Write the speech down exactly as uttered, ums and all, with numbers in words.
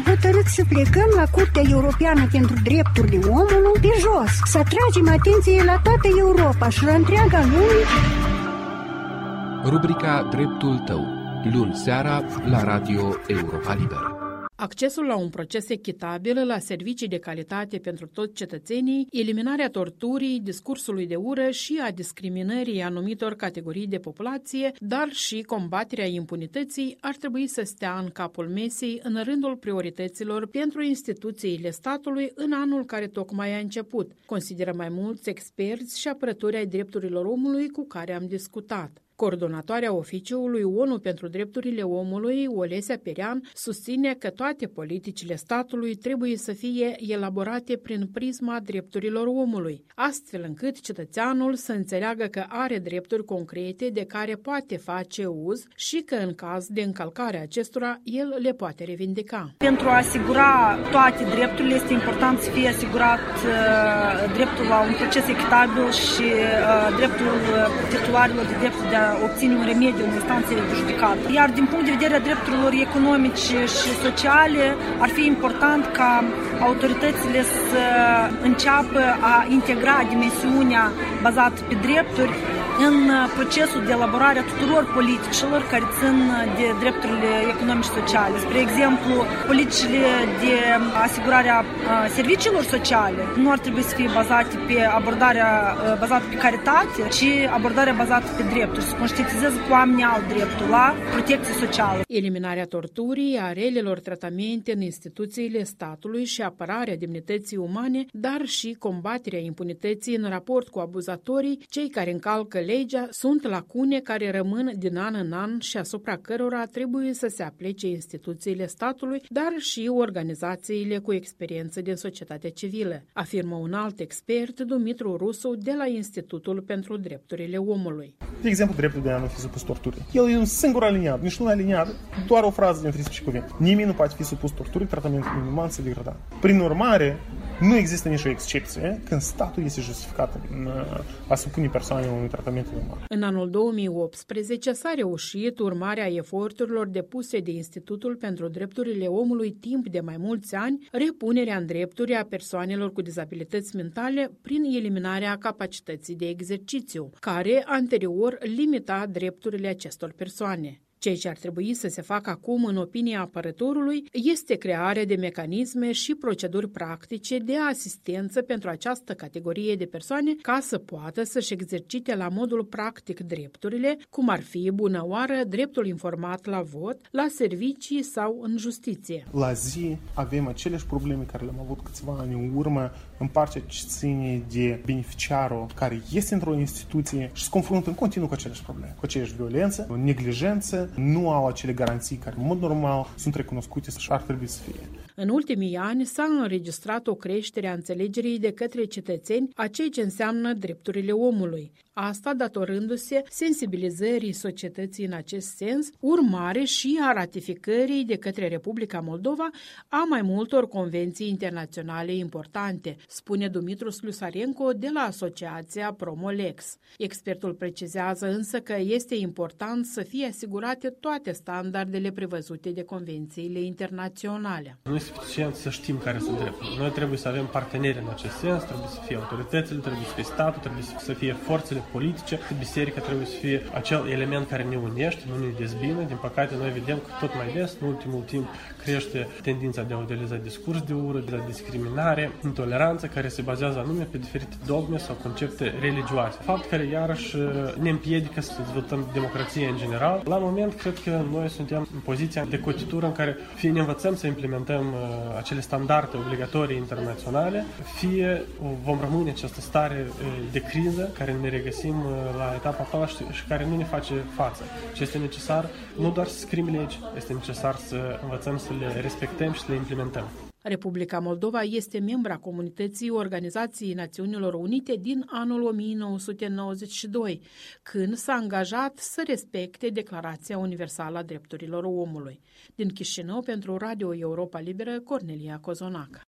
hotărât să plecăm la Curtea Europeană pentru Drepturile Omului pe jos, să atragem atenție la toată Europa și la întreaga lume. Rubrica Dreptul tău, luni seara la Radio Europa Liberă. Accesul la un proces echitabil, la servicii de calitate pentru toți cetățenii, eliminarea torturii, discursului de ură și a discriminării anumitor categorii de populație, dar și combaterea impunității ar trebui să stea în capul mesei în rândul priorităților pentru instituțiile statului în anul care tocmai a început, consideră mai mulți experți și apărători ai drepturilor omului cu care am discutat. Coordonatoarea Oficiului ONU pentru Drepturile Omului, Olesia Perean, susține că toate politicile statului trebuie să fie elaborate prin prisma drepturilor omului, astfel încât cetățeanul să înțeleagă că are drepturi concrete de care poate face uz și că în caz de încălcare acestora, el le poate revindica. Pentru a asigura toate drepturile, este important să fie asigurat uh, dreptul la un proces echitabil și uh, dreptul uh, titularilor de dreptul de a obține un remediu în instanțele de judecată. Iar din punct de vedere a drepturilor economice și sociale, ar fi important ca autoritățile să înceapă a integra dimensiunea bazată pe drepturi în procesul de elaborare a tuturor politicilor care țin de drepturile economice și sociale. Spre exemplu, politicile de asigurare a serviciilor sociale nu ar trebui să fie bazate pe abordarea bazată pe caritate, ci abordarea bazată pe drepturi. Să conștientizeze că oamenii au dreptul la protecție socială. Eliminarea torturii, a relelor tratamente în instituțiile statului și apărarea demnității umane, dar și combaterea impunității în raport cu abuzatorii, cei care încalcă legea, sunt lacune care rămân din an în an și asupra cărora trebuie să se aplece instituțiile statului, dar și organizațiile cu experiență din societatea civilă, afirmă un alt expert, Dumitru Rusu, de la Institutul pentru Drepturile Omului. De exemplu, dreptul de a nu fi supus torturii. El e un singur aliniat, nici nu un aliniat, doar o frază din treisprezece cuvinte. Nimeni nu poate fi supus torturii, tratamentul inuman sau degradat. Prin urmare, nu există nicio excepție când statul este justificat în a supune persoanei unui tratament inuman. În anul două mii optsprezece s-a reușit, urmarea eforturilor depuse de Institutul pentru Drepturile Omului timp de mai mulți ani, repunerea în drepturi a persoanelor cu dizabilități mentale prin eliminarea capacității de exercițiu, care anterior limita drepturile acestor persoane. Ceea ce ar trebui să se facă acum, în opinia apărătorului, este crearea de mecanisme și proceduri practice de asistență pentru această categorie de persoane ca să poată să-și exercite la modul practic drepturile, cum ar fi, bună oară, dreptul informat la vot, la servicii sau în justiție. La zi avem aceleași probleme care le-am avut câțiva ani în urmă în partea ce ține de beneficiarul care este într-o instituție și se confruntă în continuu cu aceleași probleme, cu aceeași violență, neglijență, nu au acele garanții care, în mod normal, sunt recunoscute și ar trebui să fie. În ultimii ani s-a înregistrat o creștere a înțelegerii de către cetățeni a ceea ce înseamnă drepturile omului. Asta datorându-se sensibilizării societății în acest sens, urmare și a ratificării de către Republica Moldova a mai multor convenții internaționale importante, spune Dumitru Slusarenko de la Asociația Promolex. Expertul precizează însă că este important să fie asigurate toate standardele prevăzute de convențiile internaționale. Nu este suficient să știm care sunt drepturile. Noi trebuie să avem parteneri în acest sens, trebuie să fie autoritățile, trebuie să fie statul, trebuie să fie forțele politice, biserica trebuie să fie acel element care ne unește, nu ne dezbină. Din păcate, noi vedem că tot mai des, în ultimul timp, crește tendința de a utiliza discurs de ură, de discriminare, intoleranță, care se bazează anume pe diferite dogme sau concepte religioase. Fapt care iarăși ne împiedică să dezvoltăm democrație în general. La moment, cred că noi suntem în poziția de cotitură în care fie ne învățăm să implementăm uh, acele standarde obligatorii internaționale, fie vom rămâne această stare uh, de criză care ne regăsim uh, la etapa actuală și, și care nu ne face față. Și este necesar nu doar să scriem legi, este necesar să învățăm să le respectăm și să le implementăm. Republica Moldova este membra comunității Organizației Națiunilor Unite din anul o mie nouă sute nouăzeci și doi, când s-a angajat să respecte Declarația Universală a Drepturilor Omului. Din Chișinău, pentru Radio Europa Liberă, Cornelia Cozonac.